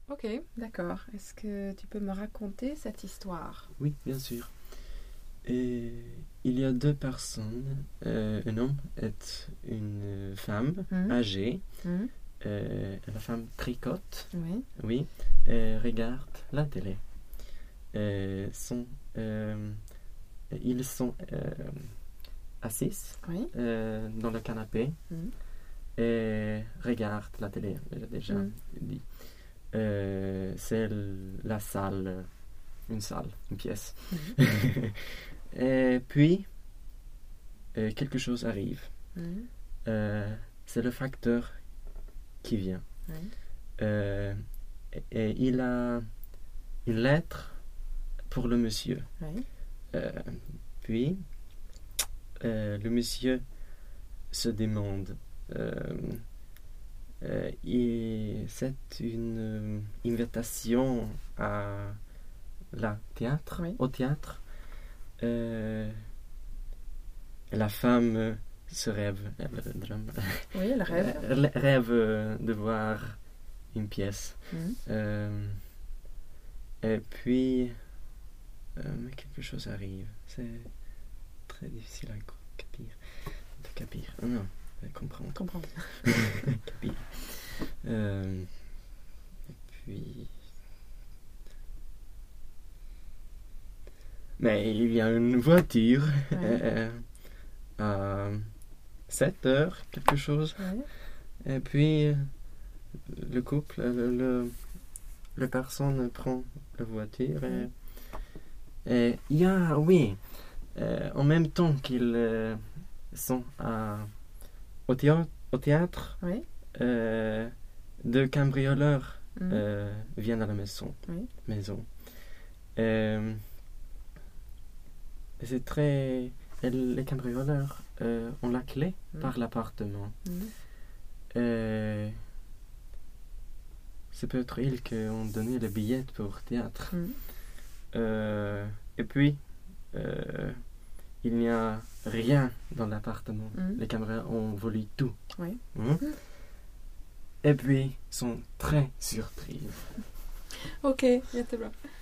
Ok, d'accord. Est-ce que tu peux me raconter cette histoire? Oui, bien sûr. Et il y a deux personnes, un homme et une femme âgée. La femme tricote, Oui. oui, et regarde la télé. Ils sont assis Oui. dans le canapé et regardent la télé, j'ai déjà dit. C'est la salle, une pièce. Et puis, quelque chose arrive. C'est le facteur qui vient. Et il a une lettre pour le monsieur. Puis, le monsieur se demande, c'est une invitation au théâtre. Et la femme se rêve, elle rêve. Elle rêve de voir une pièce. Et puis, quelque chose arrive. C'est très difficile à capir. Non, comprendre. Capir. Et puis... Mais il y a une voiture à 7 heures, quelque chose. Et puis, le couple, la personne prend la voiture et il y a, en même temps qu'ils sont au théâtre, deux cambrioleurs viennent à la maison. C'est très... Les cambrioleurs ont la clé par l'appartement. C'est peut-être ils qui ont donné le billet pour théâtre. Et puis, il n'y a rien dans l'appartement. Les cambrioleurs ont volé tout. Et puis, ils sont très surpris. Ok, jättebra.